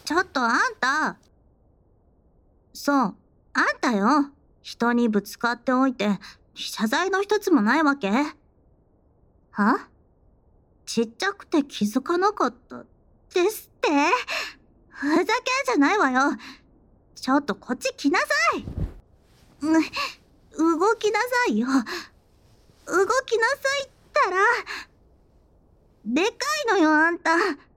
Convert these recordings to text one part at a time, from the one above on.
ちょっとあんた。そう、あんたよ。人にぶつかっておいて、謝罪の一つもないわけ？は？ちっちゃくて気づかなかったですって？ふざけんじゃないわよ。ちょっとこっち来なさい。動きなさいよ。動きなさいったら。でかいのよ、あんた。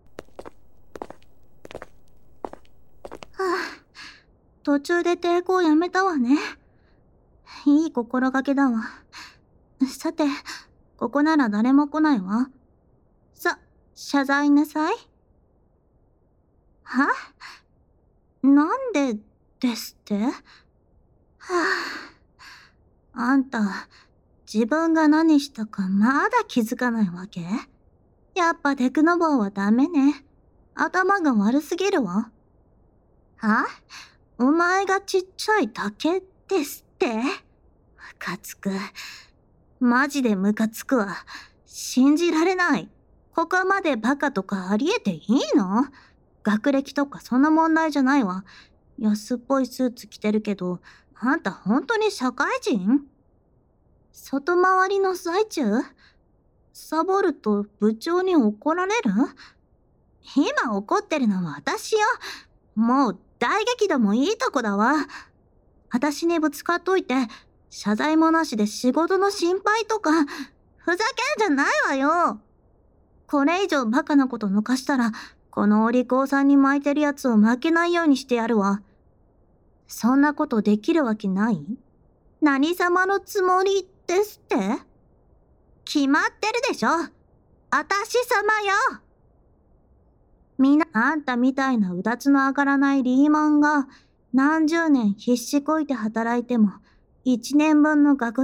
途中で抵抗やめたわね。いい心がけだわ。さて、ここなら誰も来ないわ。謝罪なさい。は？なんでですって？あんた、自分が何したかまだ気づかないわけ？やっぱテクノボーはダメね。頭が悪すぎるわ。は？お前がちっちゃいだけですって？ムカつく。マジでムカつくわ。信じられない。ここまでバカとかありえていいの？学歴とかそんな問題じゃないわ。安っぽいスーツ着てるけど、あんた本当に社会人？外回りの最中？サボると部長に怒られる？今怒ってるのは私よ。もう大激怒もいいとこだわ。私にぶつかっといて、謝罪もなしで仕事の心配とか、ふざけんじゃないわよ。これ以上バカなこと抜かしたら、このお利口さんに巻いてるやつを負けないようにしてやるわ。そんなことできるわけない？何様のつもりですって？決まってるでしょ。あたし様よ。あんたみたいなうだつの上がらないリーマンが何十年必死こいて働いても一年分の学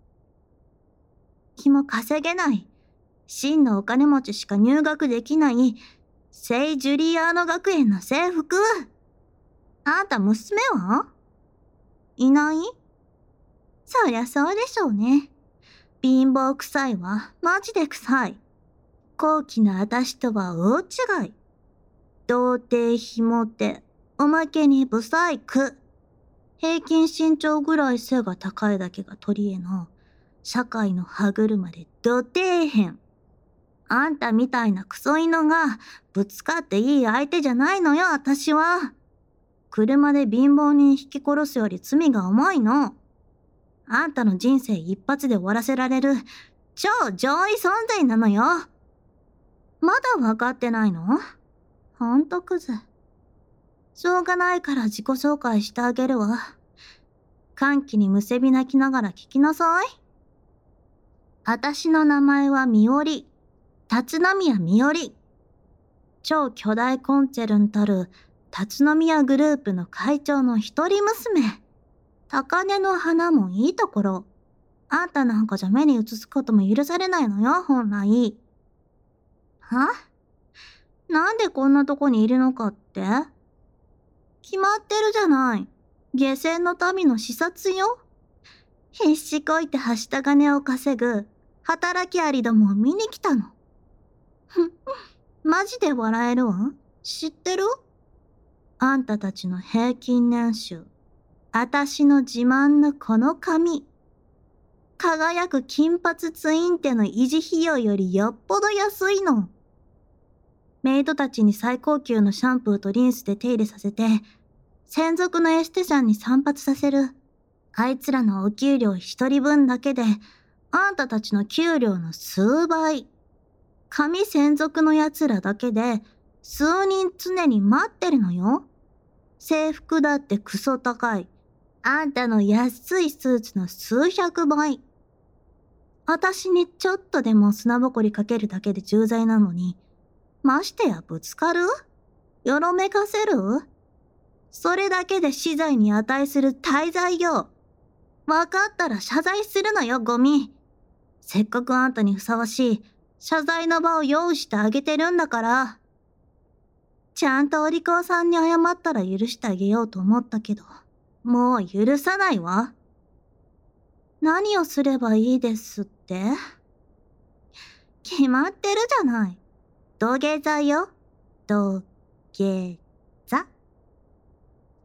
費も稼げない真のお金持ちしか入学できない聖ジュリアーノ学園の制服。あんた娘はいない？そりゃそうでしょうね。貧乏臭いわ。マジで臭い。高貴なあたしとは大違い。童貞ひも手、おまけにブサイク。平均身長ぐらい背が高いだけが取り柄の、社会の歯車でど底辺。あんたみたいなクソ犬がぶつかっていい相手じゃないのよ、私は。車で貧乏人引き殺すより罪が重いの。あんたの人生一発で終わらせられる超上位存在なのよ。まだ分かってないの？ほんとクズ。しょうがないから自己紹介してあげるわ。歓喜にむせび泣きながら聞きなさい。あたしの名前はみおり。立宮みおり。超巨大コンチェルンたる立宮グループの会長の一人娘。高嶺の花もいいところ。あんたなんかじゃ目に映すことも許されないのよ、本来。は？なんでこんなとこにいるのかって？決まってるじゃない。下船の民の視察よ。必死こいてはした金を稼ぐ働きありどもを見に来たの。ふん、マジで笑えるわ。知ってる？あんたたちの平均年収。あたしの自慢のこの髪。輝く金髪ツインテの維持費用よりよっぽど安いの。メイドたちに最高級のシャンプーとリンスで手入れさせて、専属のエステシャンに散髪させる。あいつらのお給料一人分だけで、あんたたちの給料の数倍。髪専属の奴らだけで、数人常に待ってるのよ。制服だってクソ高い。あんたの安いスーツの数百倍。あたしにちょっとでも砂ぼこりかけるだけで重罪なのに、ましてやぶつかる？よろめかせる？それだけで死罪に値する大罪よ。わかったら謝罪するのよ、ゴミ。せっかくあんたにふさわしい謝罪の場を用意してあげてるんだから。ちゃんとお利口さんに謝ったら許してあげようと思ったけど、もう許さないわ。何をすればいいですって？決まってるじゃない。土下座よ。土下座。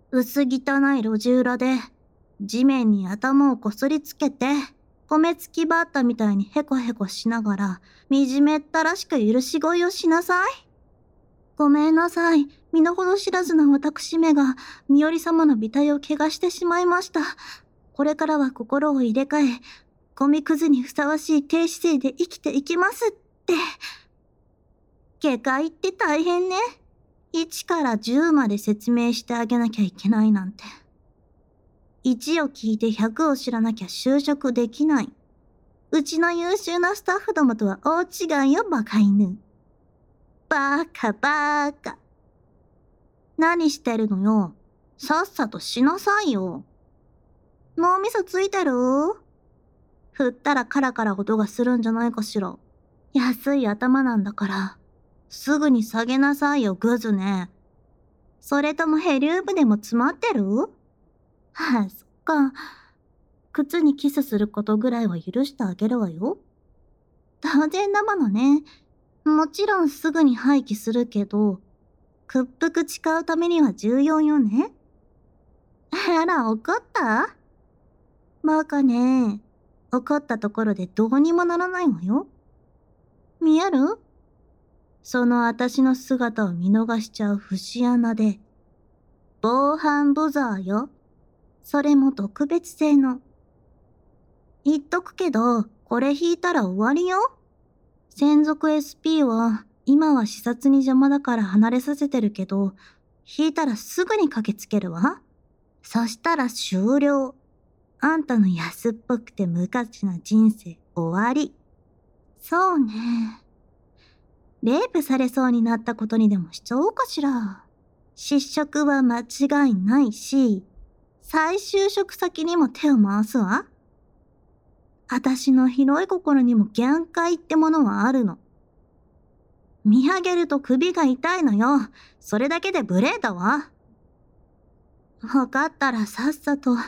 薄汚い路地裏で、地面に頭をこすりつけて、米つきバッタみたいにヘコヘコしながら、惨めったらしく許し乞いをしなさい。ごめんなさい。身の程知らずな私めが、身寄り様の美体を汚してしまいました。これからは心を入れ替え、ゴミくずにふさわしい低姿勢で生きていきますって。下界って大変ね。1から10まで説明してあげなきゃいけないなんて。1を聞いて100を知らなきゃ就職できない。うちの優秀なスタッフどもとは大違いよ、バカ犬。バカバカ。何してるのよ。さっさとしなさいよ。脳みそついてる？振ったらカラカラ音がするんじゃないかしら。安い頭なんだから。すぐに下げなさいよ、グズね。それともヘリウムでも詰まってる？はあ、そっか。靴にキスすることぐらいは許してあげるわよ。当然だものね。もちろんすぐに廃棄するけど、屈服誓うためには重要よね。あら、怒った？バカね。怒ったところでどうにもならないわよ。見える？その私の姿を見逃しちゃう節穴で。防犯ブザーよ。それも特別製の。言っとくけど、これ引いたら終わりよ。専属 SP は、今は視察に邪魔だから離れさせてるけど、引いたらすぐに駆けつけるわ。そしたら終了。あんたの安っぽくて無価値な人生終わり。そうね。レイプされそうになったことにでもしちゃおうかしら。失職は間違いないし、再就職先にも手を回すわ。あたしの広い心にも限界ってものはあるの。見上げると首が痛いのよ。それだけで無礼だわ。わかったらさっさと。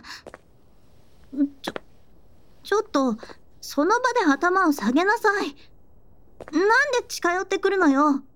ちょっと、その場で頭を下げなさい。なんで近寄ってくるのよ。